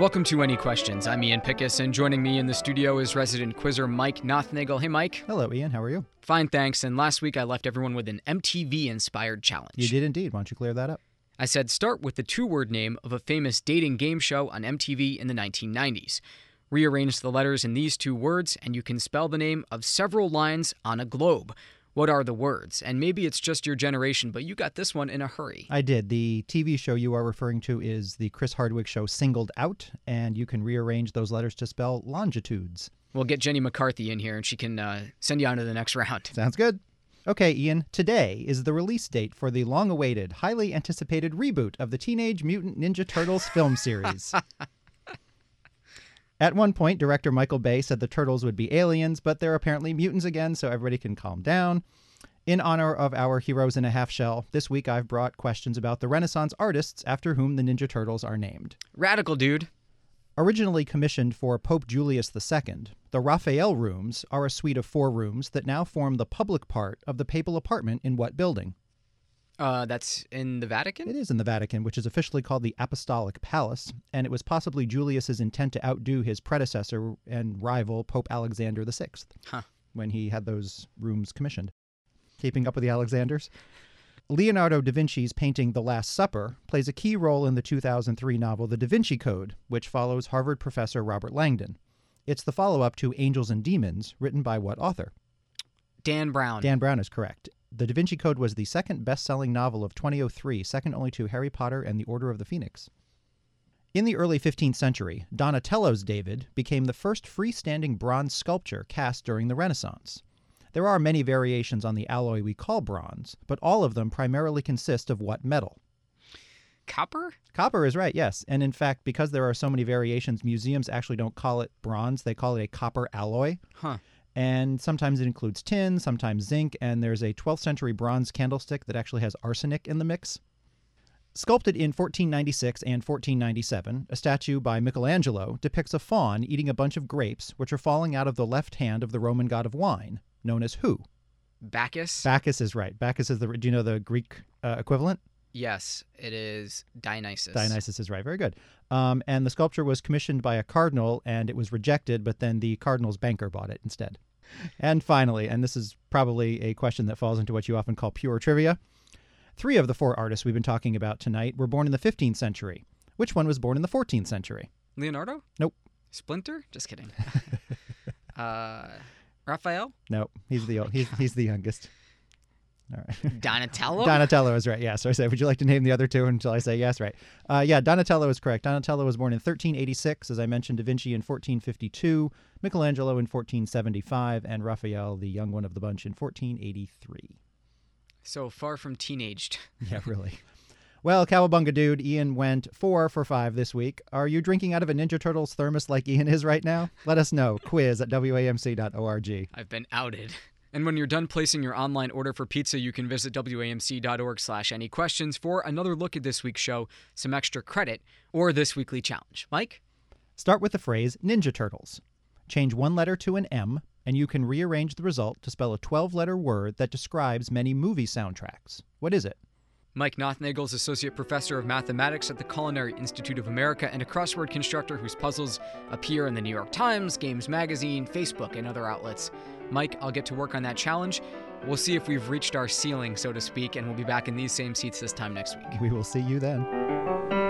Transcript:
Welcome to Any Questions. I'm Ian Pickus, and joining me in the studio is resident quizzer Mike Nothnagel. Hey, Mike. Hello, Ian. How are you? Fine, thanks. And last week I left everyone with an MTV-inspired challenge. You did indeed. Why don't you clear that up? I said start with the two-word name of a famous dating game show on MTV in the 1990s. Rearrange the letters in these two words, and you can spell the name of several lines on a globe. What are the words? And maybe it's just your generation, but you got this one in a hurry. I did. The TV show you are referring to is the Chris Hardwick show Singled Out, and you can rearrange those letters to spell longitudes. We'll get Jenny McCarthy in here, and she can send you on to the next round. Sounds good. Okay, Ian, today is the release date for the long-awaited, highly anticipated reboot of the Teenage Mutant Ninja Turtles film series. At one point, director Michael Bay said the Turtles would be aliens, but they're apparently mutants again, so everybody can calm down. In honor of our heroes in a half shell, this week I've brought questions about the Renaissance artists after whom the Ninja Turtles are named. Radical, dude. Originally commissioned for Pope Julius II, the Raphael Rooms are a suite of 4 rooms that now form the public part of the papal apartment in what building? That's in the Vatican? It is in the Vatican, which is officially called the Apostolic Palace, and it was possibly Julius's intent to outdo his predecessor and rival, Pope Alexander VI, when he had those rooms commissioned. Keeping up with the Alexanders? Leonardo da Vinci's painting The Last Supper plays a key role in the 2003 novel The Da Vinci Code, which follows Harvard professor Robert Langdon. It's the follow-up to Angels and Demons, written by what author? Dan Brown. Dan Brown is correct. The Da Vinci Code was the second best-selling novel of 2003, second only to Harry Potter and the Order of the Phoenix. In the early 15th century, Donatello's David became the first freestanding bronze sculpture cast during the Renaissance. There are many variations on the alloy we call bronze, but all of them primarily consist of what metal? Copper? Copper is right, yes. And in fact, because there are so many variations, museums actually don't call it bronze. They call it a copper alloy. And sometimes it includes tin, sometimes zinc, and there's a 12th century bronze candlestick that actually has arsenic in the mix. Sculpted in 1496 and 1497, a statue by Michelangelo depicts a faun eating a bunch of grapes which are falling out of the left hand of the Roman god of wine, known as who? Bacchus? Bacchus is right. Bacchus is do you know the Greek equivalent? Yes, it is Dionysus. Dionysus is right. Very good. And the sculpture was commissioned by a cardinal, and it was rejected, but then the cardinal's banker bought it instead. And finally, and this is probably a question that falls into what you often call pure trivia, 3 of the 4 artists we've been talking about tonight were born in the 15th century. Which one was born in the 14th century? Leonardo? Nope. Splinter? Just kidding. Raphael? Nope. He's the youngest. All right. Donatello? Donatello is right, yeah. So I said, would you like to name the other 2 until I say yes? Right. Yeah, Donatello is correct. Donatello was born in 1386, as I mentioned, Da Vinci in 1452, Michelangelo in 1475, and Raphael, the young one of the bunch, in 1483. So far from teenaged. Yeah, really. Well, Cowabunga dude, Ian went 4 for 5 this week. Are you drinking out of a Ninja Turtles thermos like Ian is right now? Let us know. Quiz at WAMC.org. I've been outed. And when you're done placing your online order for pizza, you can visit WAMC.org/anyquestions for another look at this week's show, some extra credit, or this weekly challenge. Mike? Start with the phrase Ninja Turtles. Change one letter to an M, and you can rearrange the result to spell a 12-letter word that describes many movie soundtracks. What is it? Mike Nothnagel is Associate Professor of Mathematics at the Culinary Institute of America and a crossword constructor whose puzzles appear in the New York Times, Games Magazine, Facebook, and other outlets. Mike, I'll get to work on that challenge. We'll see if we've reached our ceiling, so to speak, and we'll be back in these same seats this time next week. We will see you then.